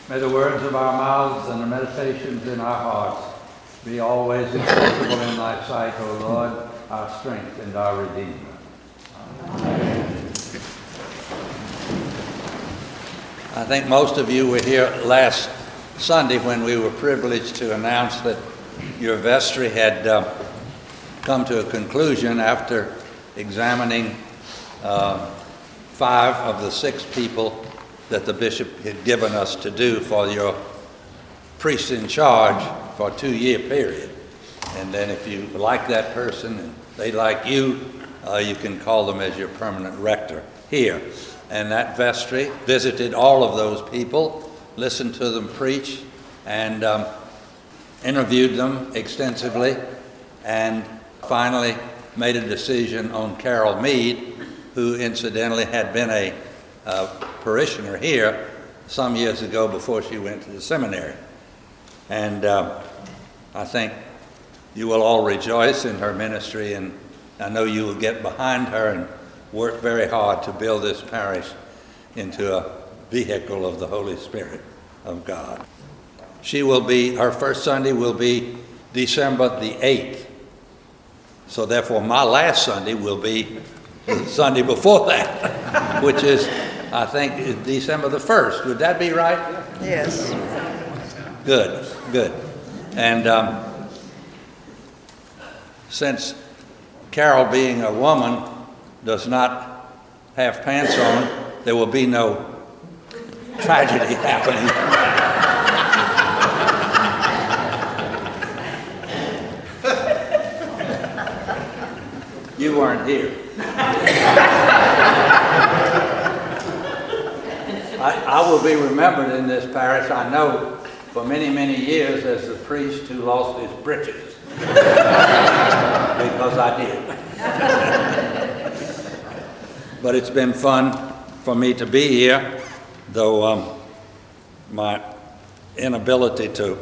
May the words of our mouths and the meditations in our hearts be always acceptable in thy sight, O Lord, our strength and our Redeemer. Amen. I think most of you were here last Sunday when we were privileged to announce that your vestry had come to a conclusion after examining 5 of the 6 people that the bishop had given us to do for your priest in charge for a 2-year period. And then if you like that person and they like you, you can call them as your permanent rector here. And that vestry visited all of those people, listened to them preach, and interviewed them extensively, and finally made a decision on Carol Mead, who incidentally had been a parishioner here some years ago before she went to the seminary. And I think you will all rejoice in her ministry, and I know you will get behind her and work very hard to build this parish into a vehicle of the Holy Spirit of God. Her first Sunday will be December the 8th. So therefore my last Sunday will be the Sunday before that, which is, I think, December the 1st. Would that be right? Yes. Good. And since Carol, being a woman, does not have pants on, there will be no tragedy happening. You weren't here. I will be remembered in this parish, I know, for many, many years as the priest who lost his britches. Because I did. But it's been fun for me to be here, though my inability to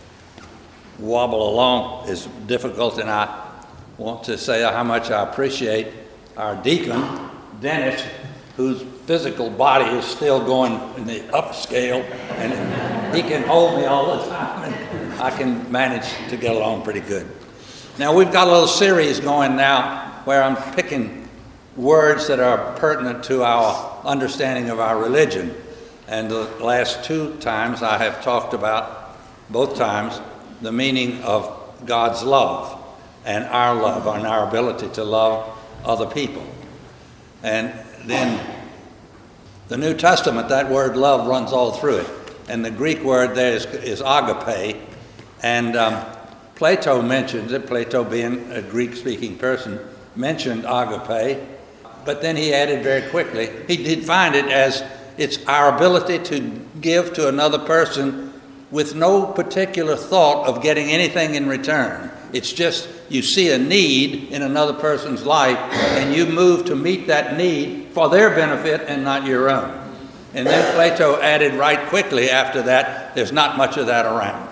wobble along is difficult, and I want to say how much I appreciate our deacon, Dennis, whose physical body is still going in the upscale, and he can hold me all the time, and I can manage to get along pretty good. Now, we've got a little series going now where I'm picking words that are pertinent to our understanding of our religion. And the last 2 times I have talked about, both times, the meaning of God's love and our ability to love other people. And then the New Testament, that word love runs all through it. And the Greek word there is agape. And Plato mentions it, Plato being a Greek-speaking person, mentioned agape, but then he added very quickly, he defined it as it's our ability to give to another person with no particular thought of getting anything in return. It's just you see a need in another person's life and you move to meet that need for their benefit and not your own. And then Plato added right quickly after that, there's not much of that around.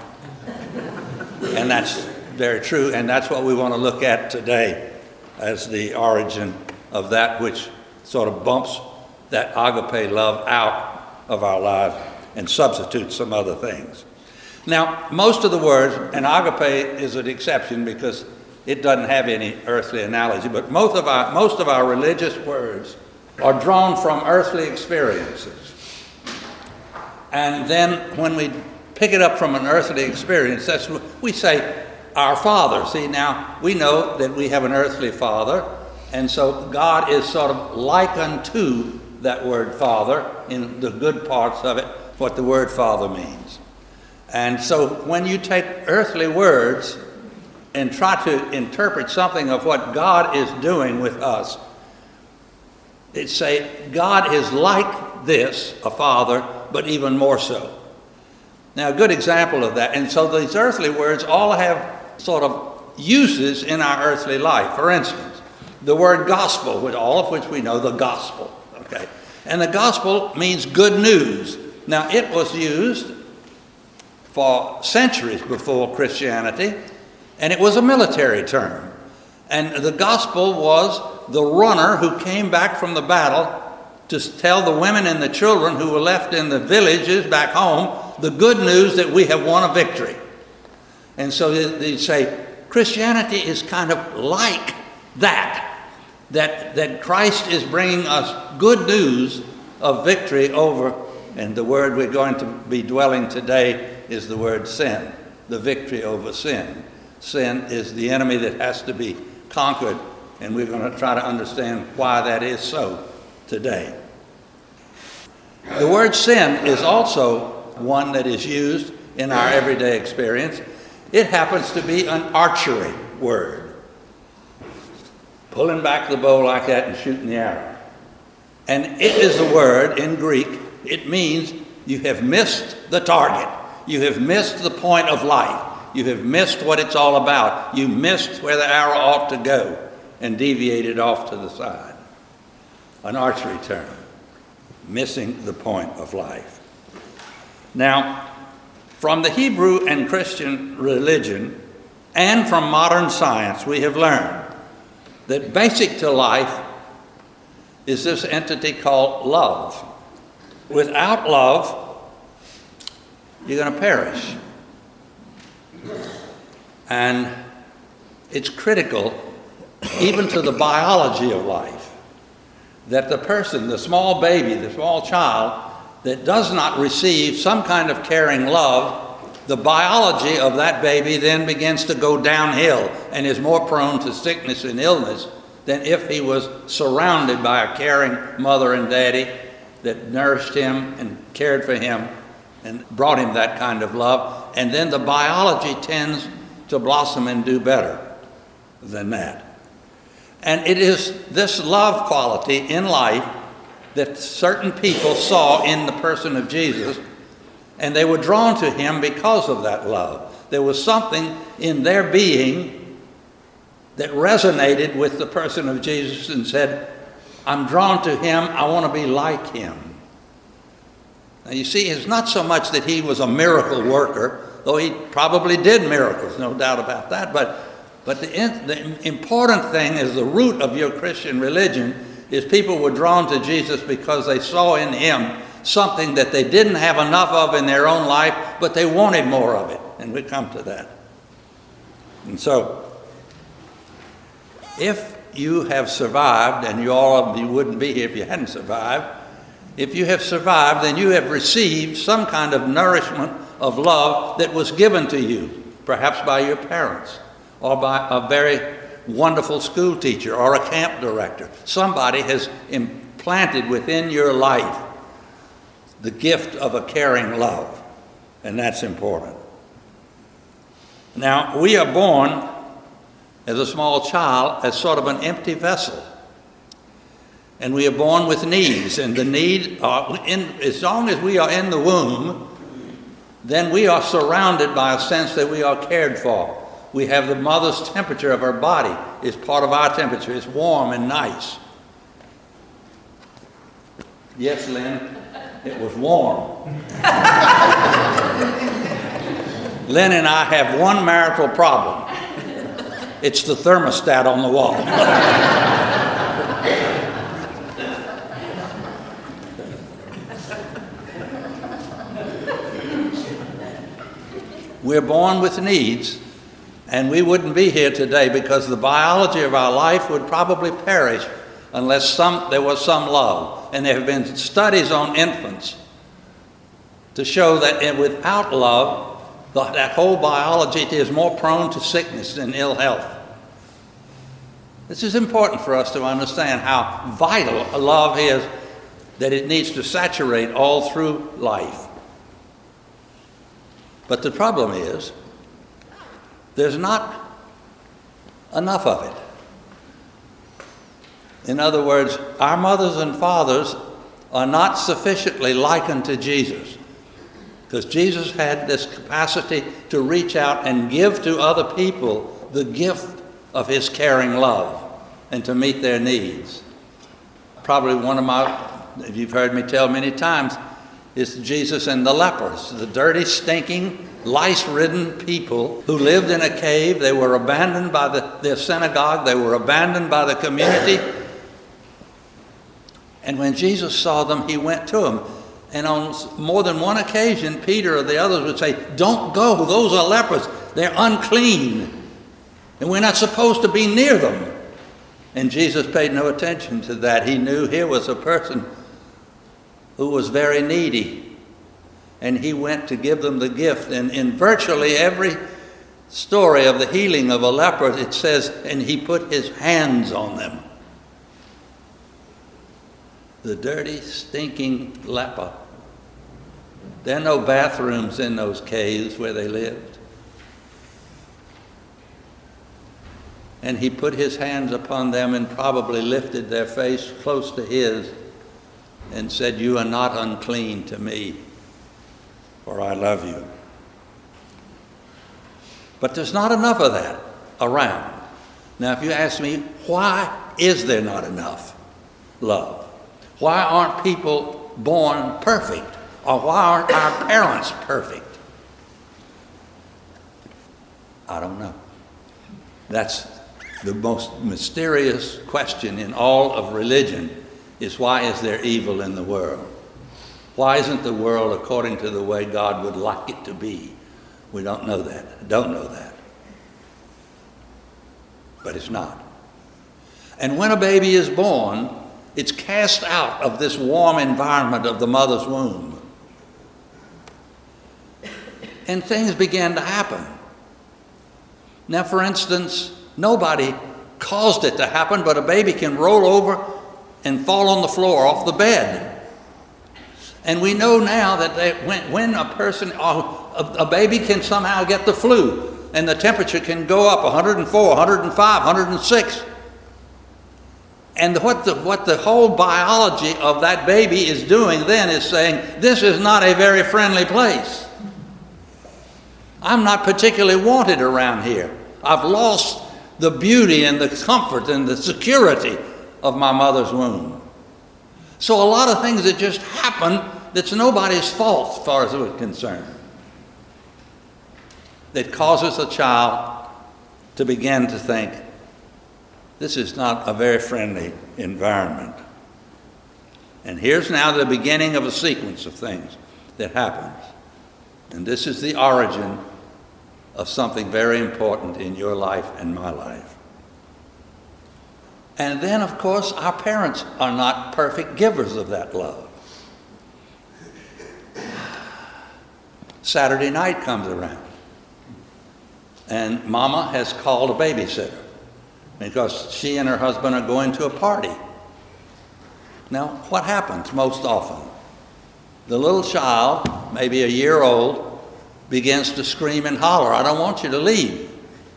And that's very true, and that's what we want to look at today as the origin of that which sort of bumps that agape love out of our lives and substitutes some other things. Now, most of the words, and agape is an exception because it doesn't have any earthly analogy, but most of our religious words are drawn from earthly experiences. And then when we pick it up from an earthly experience, that's what we say, our Father. See, now, we know that we have an earthly Father, and so God is sort of like unto that word Father in the good parts of it, what the word Father means. And so when you take earthly words and try to interpret something of what God is doing with us, it's say, God is like this, a Father, but even more so. Now, a good example of that, and so these earthly words all have sort of uses in our earthly life. For instance, the word gospel, with all of which we know the gospel, okay? And the gospel means good news. Now, it was used for centuries before Christianity, and it was a military term. And the gospel was the runner who came back from the battle to tell the women and the children who were left in the villages back home the good news that we have won a victory. And so they say Christianity is kind of like that Christ is bringing us good news of victory over, and the word we're going to be dwelling today is the word sin, the victory over sin. Sin is the enemy that has to be conquered, and we're going to try to understand why that is so today. The word sin is also one that is used in our everyday experience. It happens to be an archery word. Pulling back the bow like that and shooting the arrow. And it is a word in Greek. It means you have missed the target. You have missed the point of life. You have missed what it's all about. You missed where the arrow ought to go and deviated off to the side. An archery term. Missing the point of life. Now, from the Hebrew and Christian religion and from modern science, we have learned that basic to life is this entity called love. Without love, you're going to perish. And it's critical, even to the biology of life, that the person, the small baby, the small child, that does not receive some kind of caring love, the biology of that baby then begins to go downhill and is more prone to sickness and illness than if he was surrounded by a caring mother and daddy that nourished him and cared for him and brought him that kind of love. And then the biology tends to blossom and do better than that. And it is this love quality in life that certain people saw in the person of Jesus, and they were drawn to him because of that love. There was something in their being that resonated with the person of Jesus and said, I'm drawn to him, I want to be like him. Now you see, it's not so much that he was a miracle worker, though he probably did miracles, no doubt about that, but the important thing is the root of your Christian religion is people were drawn to Jesus because they saw in him something that they didn't have enough of in their own life, but they wanted more of it. And we come to that. And so, if you have survived, and you all of you wouldn't be here if you hadn't survived, if you have survived, then you have received some kind of nourishment of love that was given to you, perhaps by your parents, or by a very wonderful school teacher, or a camp director. Somebody has implanted within your life the gift of a caring love, and that's important. Now, we are born as a small child as sort of an empty vessel, and we are born with needs, and the need, as long as we are in the womb, then we are surrounded by a sense that we are cared for. We have the mother's temperature of her body is part of our temperature. It's warm and nice. Yes, Lynn? It was warm. Lynn and I have one marital problem. It's the thermostat on the wall. We're born with needs, and we wouldn't be here today because the biology of our life would probably perish unless there was some love. And there have been studies on infants to show that without love, that whole biology is more prone to sickness and ill health. This is important for us to understand how vital love is, that it needs to saturate all through life. But the problem is, there's not enough of it. In other words, our mothers and fathers are not sufficiently likened to Jesus, because Jesus had this capacity to reach out and give to other people the gift of his caring love and to meet their needs. Probably one of my, if you've heard me tell many times, is Jesus and the lepers, the dirty, stinking, lice-ridden people who lived in a cave. They were abandoned by their synagogue. They were abandoned by the community. And when Jesus saw them, he went to them. And on more than one occasion, Peter or the others would say, "Don't go, those are lepers, they're unclean, and we're not supposed to be near them." And Jesus paid no attention to that. He knew here was a person who was very needy, and he went to give them the gift. And in virtually every story of the healing of a leper, it says, and he put his hands on them. The dirty, stinking leper. There are no bathrooms in those caves where they lived. And he put his hands upon them and probably lifted their face close to his and said, "You are not unclean to me, for I love you." But there's not enough of that around. Now, if you ask me, why is there not enough love? Why aren't people born perfect? Or why aren't our parents perfect? I don't know. That's the most mysterious question in all of religion, is why is there evil in the world? Why isn't the world according to the way God would like it to be? We don't know that. Don't know that. But it's not. And when a baby is born, it's cast out of this warm environment of the mother's womb. And things begin to happen. Now, for instance, nobody caused it to happen, but a baby can roll over and fall on the floor off the bed. And we know now that when a baby can somehow get the flu, and the temperature can go up 104, 105, 106. And what the whole biology of that baby is doing then is saying, this is not a very friendly place. I'm not particularly wanted around here. I've lost the beauty and the comfort and the security of my mother's womb. So a lot of things that just happen that's nobody's fault as far as we're concerned, that causes a child to begin to think, this is not a very friendly environment. And here's now the beginning of a sequence of things that happens. And this is the origin of something very important in your life and my life. And then, of course, our parents are not perfect givers of that love. Saturday night comes around, and Mama has called a babysitter because she and her husband are going to a party. Now, what happens most often? The little child, maybe a year old, begins to scream and holler, "I don't want you to leave."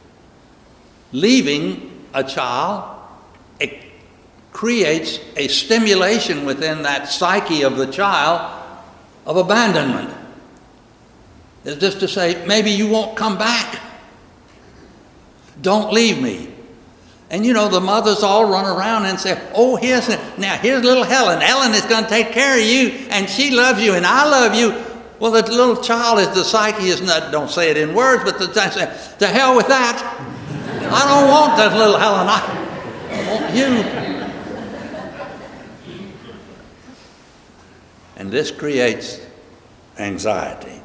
Leaving a child, it creates a stimulation within that psyche of the child of abandonment. It's just to say, maybe you won't come back. Don't leave me. And you know, the mothers all run around and say, "Oh, here's little Helen. Ellen is going to take care of you, and she loves you, and I love you." Well, the little child is, the psyche is not, don't say it in words, but to hell with that. I don't want that little Helen. I want you. And this creates anxiety.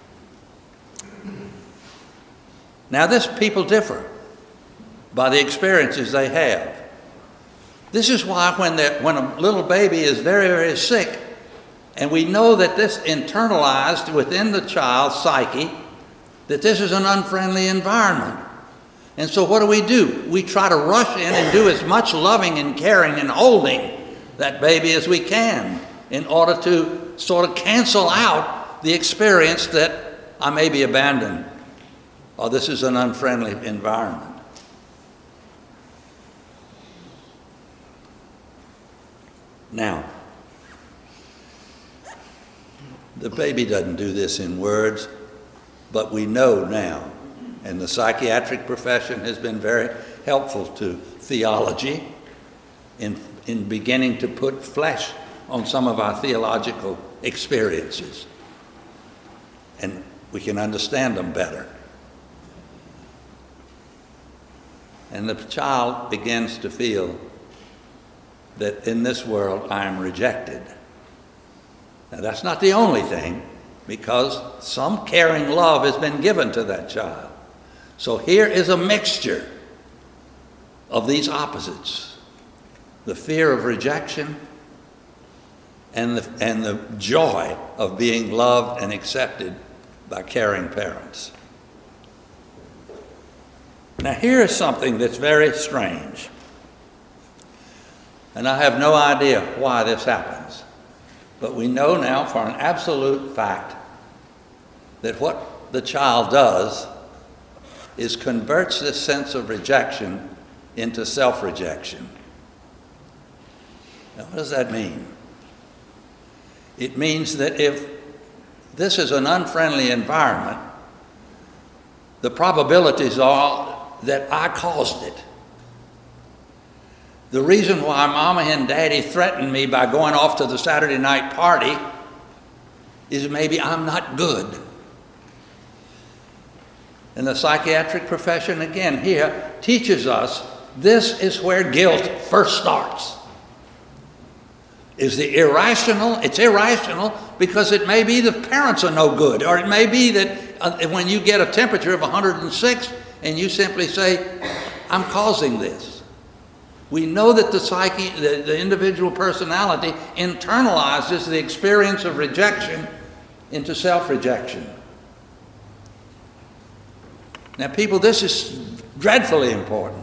Now, people differ by the experiences they have. This is why when a little baby is very, very sick, and we know that this internalized within the child's psyche, that this is an unfriendly environment. And so what do? We try to rush in and do as much loving and caring and holding that baby as we can in order to sort of cancel out the experience that I may be abandoned or this is an unfriendly environment. Now, the baby doesn't do this in words, but we know now, and the psychiatric profession has been very helpful to theology in beginning to put flesh on some of our theological experiences. And we can understand them better. And the child begins to feel that in this world I am rejected. Now, that's not the only thing, because some caring love has been given to that child. So here is a mixture of these opposites: the fear of rejection and the joy of being loved and accepted by caring parents. Now, here is something that's very strange, and I have no idea why this happens, but we know now for an absolute fact that what the child does is converts this sense of rejection into self-rejection. Now, what does that mean? It means that if this is an unfriendly environment, the probabilities are that I caused it. The reason why Mama and Daddy threatened me by going off to the Saturday night party is maybe I'm not good. And the psychiatric profession, again, here teaches us this is where guilt first starts. Is the irrational? It's irrational because it may be the parents are no good, or it may be that when you get a temperature of 106 and you simply say, I'm causing this. We know that the psyche, the individual personality, internalizes the experience of rejection into self-rejection. Now, people, this is dreadfully important.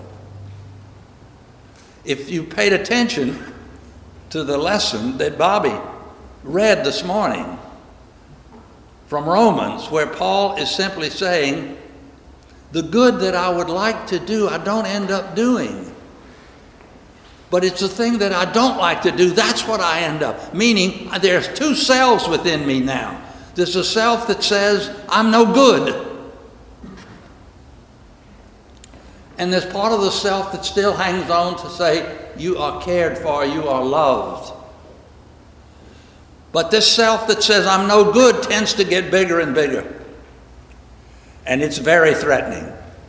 If you paid attention to the lesson that Bobby read this morning from Romans, where Paul is simply saying, the good that I would like to do, I don't end up doing. But it's the thing that I don't like to do, that's what I end up. Meaning, there's two selves within me now. There's a self that says, I'm no good. And there's part of the self that still hangs on to say, you are cared for, you are loved. But this self that says, I'm no good, tends to get bigger and bigger. And it's very threatening.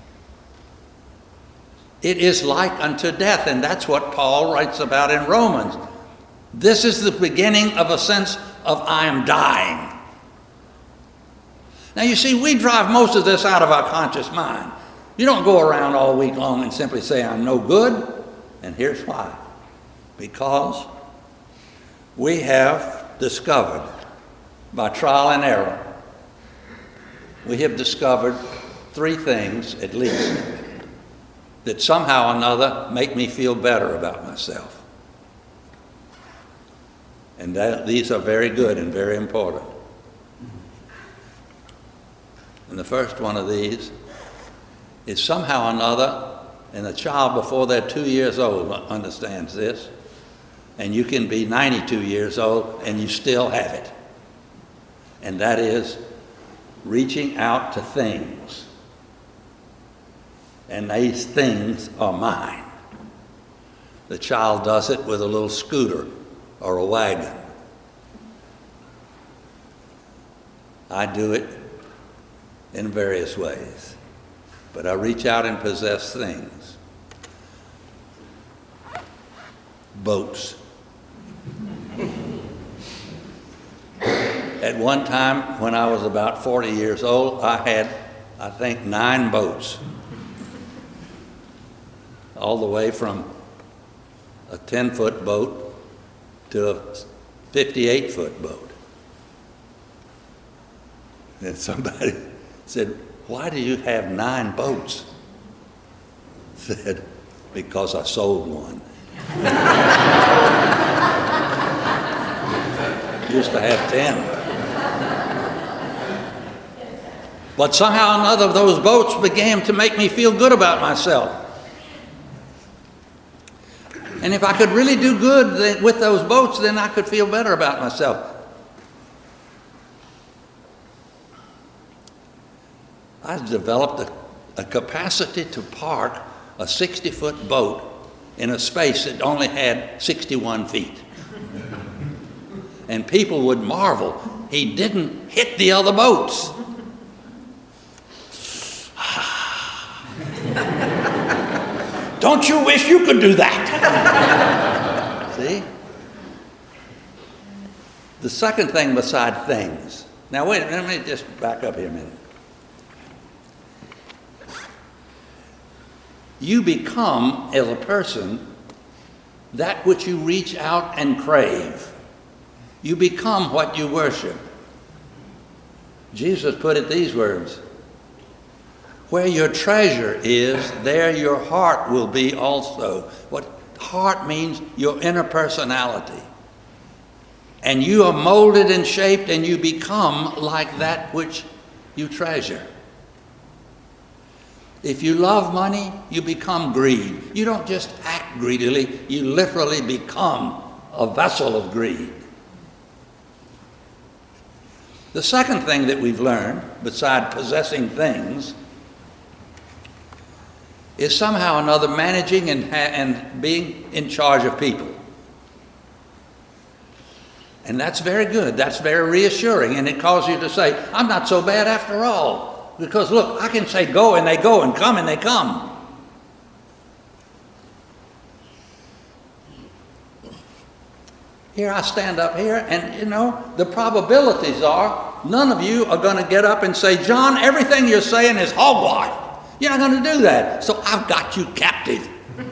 It is like unto death, and that's what Paul writes about in Romans. This is the beginning of a sense of I am dying. Now you see, we drive most of this out of our conscious mind. You don't go around all week long and simply say, I'm no good, and here's why. Because we have discovered, by trial and error, we have discovered three things, at least, that somehow or another make me feel better about myself. And these are very good and very important. And the first one of these is somehow or another, and a child before they're 2 years old understands this, and you can be 92 years old and you still have it. And that is reaching out to things. And these things are mine. The child does it with a little scooter or a wagon. I do it in various ways, but I reach out and possess things. Boats. At one time, when I was about 40 years old, I had, I think, 9 boats. All the way from a 10-foot boat to a 58-foot boat. And somebody said, why do you have 9 boats? I said, because I sold one. Used to have 10. But somehow or another, those boats began to make me feel good about myself. And if I could really do good with those boats, then I could feel better about myself. I developed a capacity to park a 60-foot boat in a space that only had 61 feet. And people would marvel, he didn't hit the other boats. Don't you wish you could do that? See? The second thing beside things. Now wait, let me just back up here a minute. You become, as a person, that which you reach out and crave. You become what you worship. Jesus put it these words: where your treasure is, there your heart will be also. What heart means, your inner personality. And you are molded and shaped, and you become like that which you treasure. If you love money, you become greed. You don't just act greedily, you literally become a vessel of greed. The second thing that we've learned, beside possessing things, is somehow or another managing and being in charge of people. And that's very good. That's very reassuring. And it causes you to say, I'm not so bad after all. Because look, I can say go and they go, and come and they come. Here I stand up here, and you know, the probabilities are none of you are going to get up and say, John, everything you're saying is hogwash. You're not going to do that. So I've got you captive.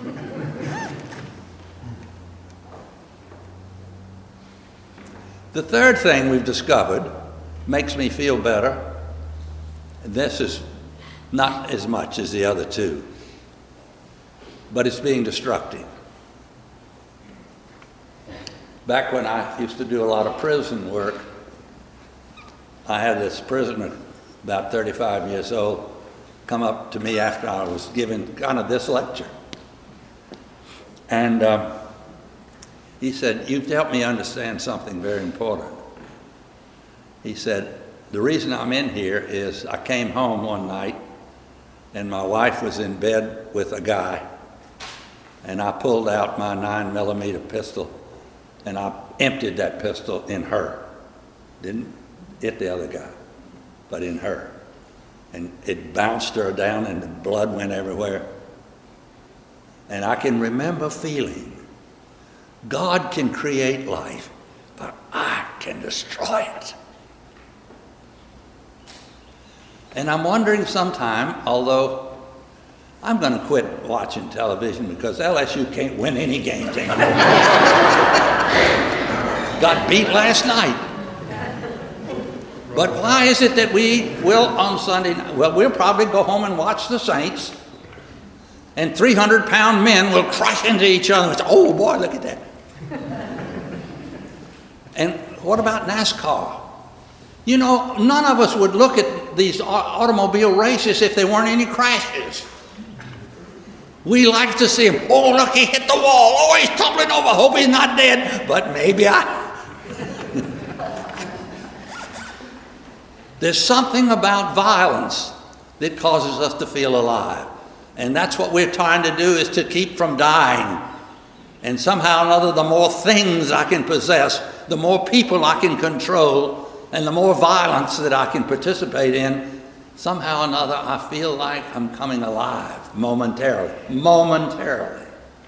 The third thing we've discovered makes me feel better. This is not as much as the other two, but it's being destructive. Back when I used to do a lot of prison work, I had this prisoner, about 35 years old, come up to me after I was giving kind of this lecture. And he said, you've helped me understand something very important. He said, the reason I'm in here is I came home one night and my wife was in bed with a guy, and I pulled out my 9mm pistol and I emptied that pistol in her. Didn't hit the other guy, but in her. And it bounced her down and the blood went everywhere. And I can remember feeling, God can create life, but I can destroy it. And I'm wondering sometime, although I'm going to quit watching television because LSU can't win any games anymore. Got beat last night. But why is it that we will on Sunday night? Well, we'll probably go home and watch the Saints, and 300-pound men will crash into each other and say, oh boy, look at that. And what about NASCAR? You know, none of us would look at these automobile races if there weren't any crashes. We like to see him, oh look, he hit the wall, oh he's tumbling over, hope he's not dead, but maybe There's something about violence that causes us to feel alive. And that's what we're trying to do, is to keep from dying. And somehow or another, the more things I can possess, the more people I can control, and the more violence that I can participate in, somehow or another I feel like I'm coming alive momentarily. Momentarily.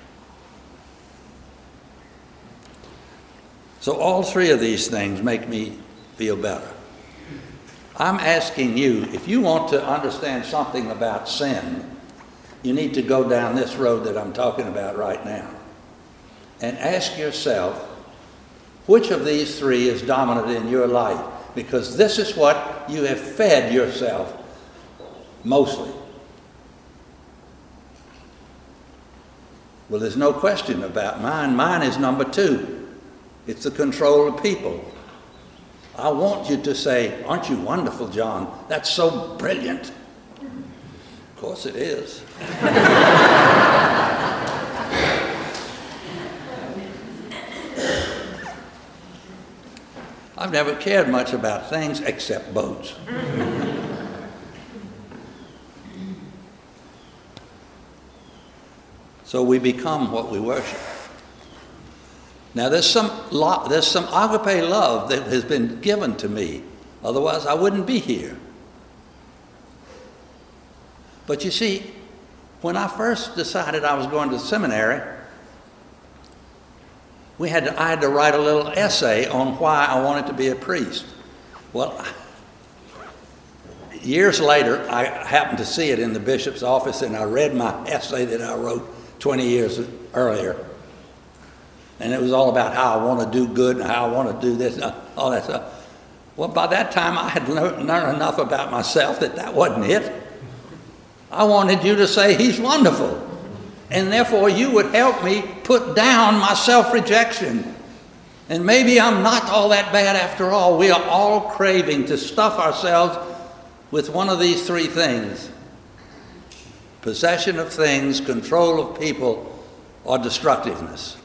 So all three of these things make me feel better. I'm asking you, if you want to understand something about sin, you need to go down this road that I'm talking about right now and ask yourself, which of these three is dominant in your life? Because this is what you have fed yourself mostly. Well, there's no question about mine. Mine is number 2. It's the control of people. I want you to say, aren't you wonderful, John? That's so brilliant. Of course it is. I've never cared much about things except boats. So we become what we worship. Now there's some agape love that has been given to me. Otherwise I wouldn't be here. But you see, when I first decided I was going to seminary, I had to write a little essay on why I wanted to be a priest. Well, years later, I happened to see it in the bishop's office, and I read my essay that I wrote 20 years earlier. And it was all about how I want to do good and how I want to do this and all that stuff. Well, by that time, I had learned enough about myself that wasn't it. I wanted you to say he's wonderful. And therefore, you would help me put down my self-rejection. And maybe I'm not all that bad after all. We are all craving to stuff ourselves with one of these three things: possession of things, control of people, or destructiveness.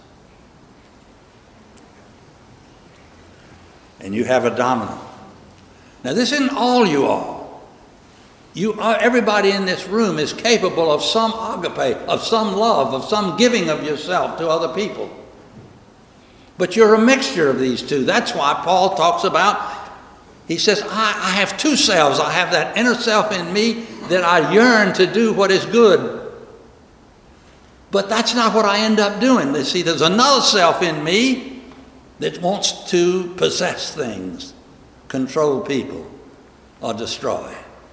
And you have a dominant. Now, this isn't all you are. Everybody in this room is capable of some agape, of some love, of some giving of yourself to other people. But you're a mixture of these two. That's why Paul talks about, he says, I have two selves. I have that inner self in me that I yearn to do what is good. But that's not what I end up doing. See, there's another self in me that wants to possess things, control people, or destroy.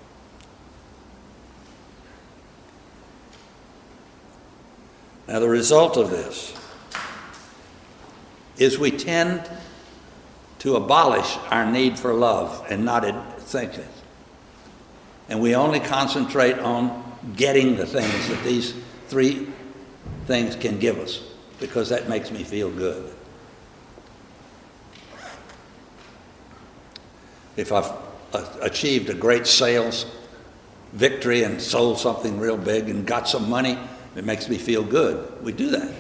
Now, the result of this is we tend to abolish our need for love and not think it. And we only concentrate on getting the things that these three things can give us, because that makes me feel good. If I've achieved a great sales victory and sold something real big and got some money, it makes me feel good. We do that.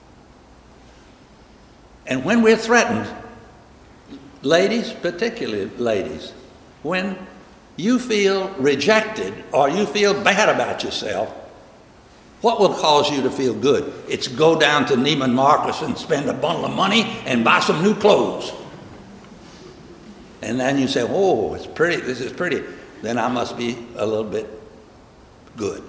And when we're threatened, ladies, particularly ladies, when you feel rejected or you feel bad about yourself, what will cause you to feel good? It's go down to Neiman Marcus and spend a bundle of money and buy some new clothes. And then you say, oh, it's pretty, this is pretty. Then I must be a little bit good.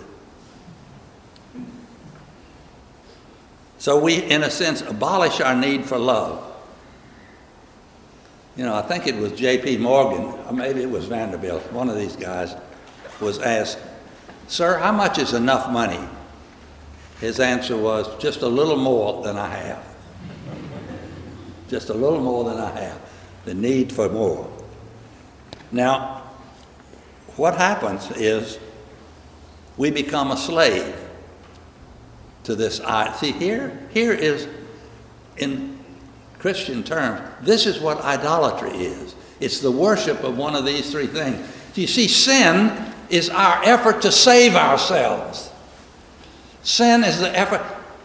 So we, in a sense, abolish our need for love. You know, I think it was J.P. Morgan, or maybe it was Vanderbilt, one of these guys was asked, "Sir, how much is enough money?" His answer was, "Just a little more than I have." Just a little more than I have. The need for more. Now, what happens is we become a slave to this. See, here is, in Christian terms, this is what idolatry is. It's the worship of one of these three things. You see, sin is our effort to save ourselves. Sin is the effort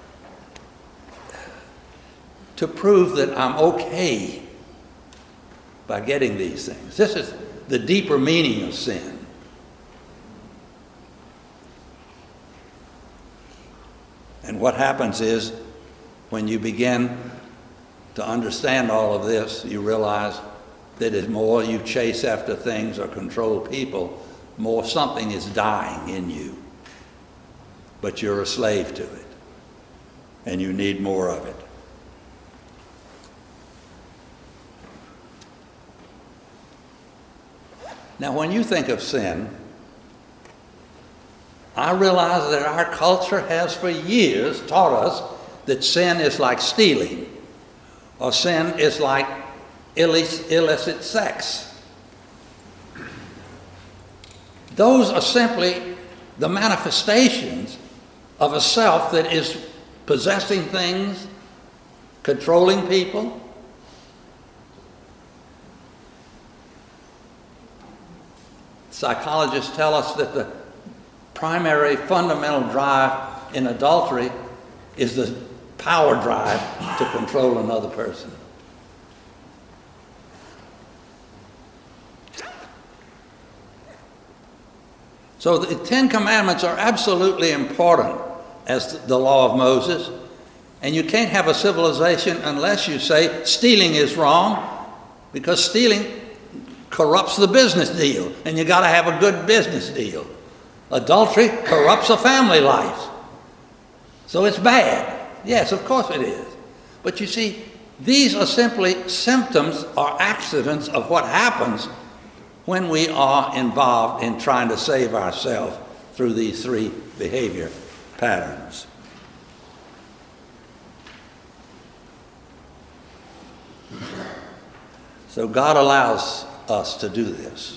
to prove that I'm okay by getting these things. This is the deeper meaning of sin. And what happens is, when you begin to understand all of this, you realize that as more you chase after things or control people, more something is dying in you. But you're a slave to it, and you need more of it. Now, when you think of sin, I realize that our culture has for years taught us that sin is like stealing, or sin is like illicit sex. Those are simply the manifestations of a self that is possessing things, controlling people. Psychologists tell us that the primary fundamental drive in adultery is the power drive to control another person. So the Ten Commandments are absolutely important as the law of Moses, and you can't have a civilization unless you say stealing is wrong, because stealing corrupts the business deal, and you got to have a good business deal. Adultery corrupts a family life, so it's bad. Yes, of course it is. But you see, these are simply symptoms or accidents of what happens when we are involved in trying to save ourselves through these three behavior patterns. So God allows us to do this.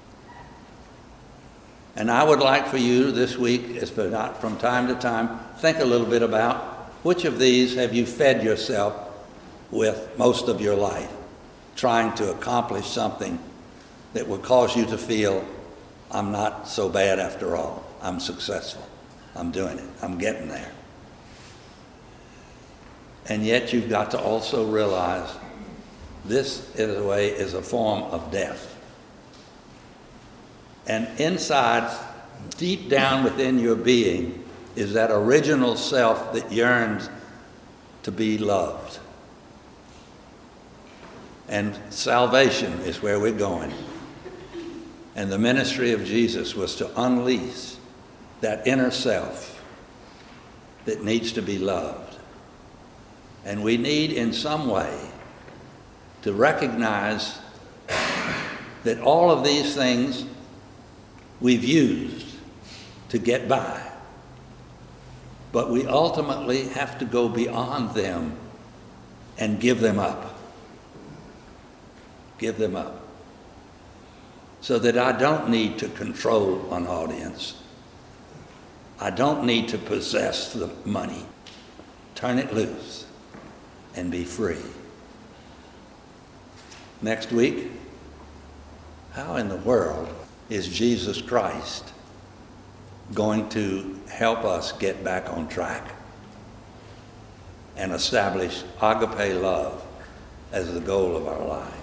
And I would like for you this week, if not from time to time, think a little bit about which of these have you fed yourself with most of your life, trying to accomplish something that will cause you to feel, I'm not so bad after all. I'm successful. I'm doing it. I'm getting there. And yet you've got to also realize this, in a way, is a form of death. And inside, deep down within your being, is that original self that yearns to be loved. And salvation is where we're going. And the ministry of Jesus was to unleash that inner self that needs to be loved. And we need in some way to recognize that all of these things we've used to get by. But we ultimately have to go beyond them and give them up. Give them up. So that I don't need to control an audience. I don't need to possess the money. Turn it loose and be free. Next week, how in the world is Jesus Christ going to help us get back on track and establish agape love as the goal of our life?